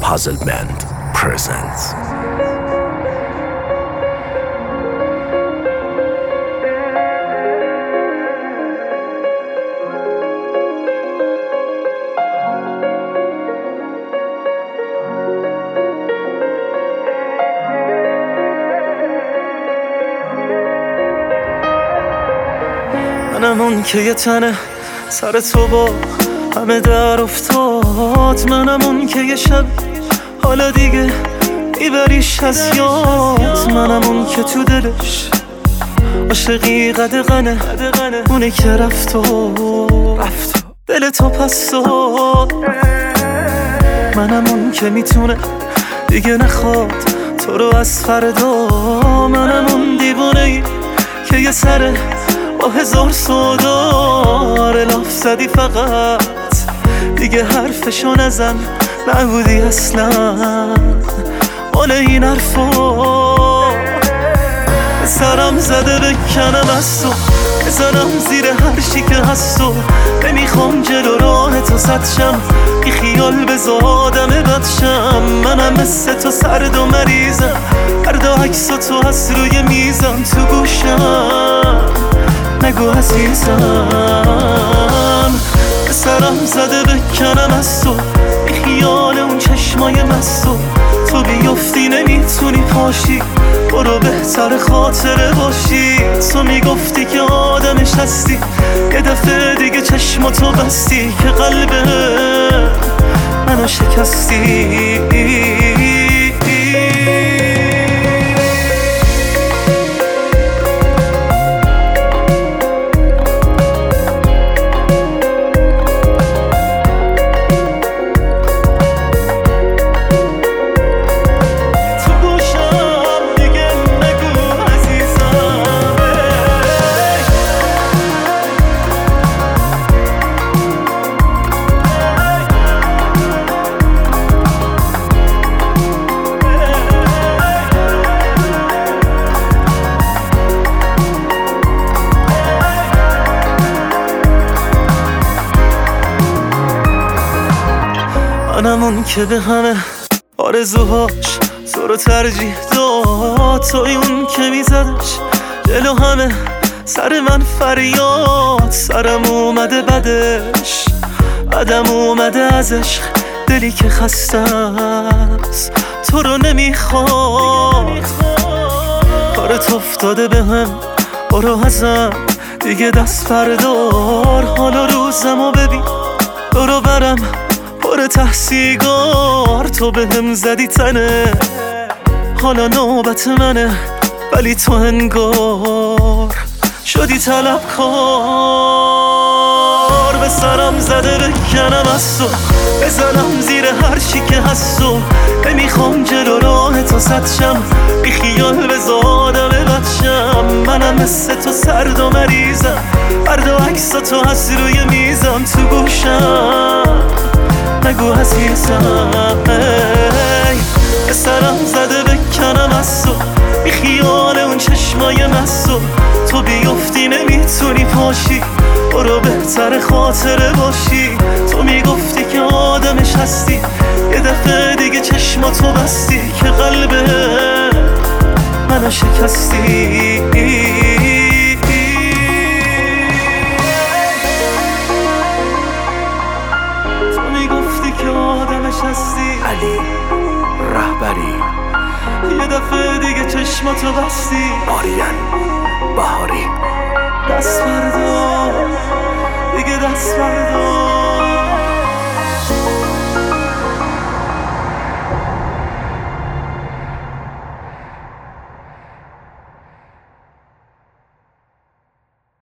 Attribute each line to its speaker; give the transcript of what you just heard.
Speaker 1: Puzzlement presents.
Speaker 2: منم اون که یه تنه سر تو با همه در افتاد. منم اون که یه شب حالا دیگه میبریش از یاد. منم اون که تو دلش عاشقی قدغنه، اونه که رفت و دل تو پس داد. منم اون که میتونه دیگه نخواد تو رو از فردا. منم اون دیوانه‌ای که یه سره با هزار سودا لاف زدی فقط دیگه حرفشو نزن، نبودی اصلا مال این حرفا. سرم زده بکنم از تو، بزنم زیر هر چی که هست و نمیخوام جلو راه تو سد شم، بی خیال بذار آدم بد شم. منم مثل تو سرد و مریضم، هر دو عکس تو هست روی میزم تو گوشم، نگو عزیزم. سرم زده بکنم از تو، بی خیال اون چشمای مستو تو بیفتی نمیتونی پاشی، برو بهتر خاطره باشی. تو میگفتی که آدمش هستی، یه دفعه دیگه چشماتو بستی که قلب منو شکستی. منم اون که به همه آرزوهاش تو رو ترجیح داد، توی اون که میزدش جلو همه سر من فریاد. سرم اومده بدش، بدم اومده از عشق، دلی که خسته است تو رو نمیخواد. کارت افتاده به هم، برو ازم دیگه دست بردار. حالا روزمو ببین برو برم پر تحصیلگار، تو به هم زدی تنه حالا نوبت منه، ولی تو انگار شدی طلبکار. به سرم زده بکنم از تو، بزنم زیر هر چی که هست و نمیخوام جلو راه تو سد شم، بی خیال بذار آدم بد شم. منم مثل تو سرد و مریضم، هر دو عکس تو هست روی میزم تو گوشم، نگو عزیزم. به سرم زده بکنم از تو، بی خیال اون چشمای مستو تو بیفتی نمیتونی پاشی، برو بهتر خاطره باشی. تو میگفتی که آدمش هستی، یه دفعه دیگه چشماتو بستی که قلب منو شکستی.
Speaker 1: علی رهبری
Speaker 2: یه دفعه دیگه چشماتو بستی.
Speaker 1: آریان بهاری
Speaker 2: دست بردار دیگه، دست بردار.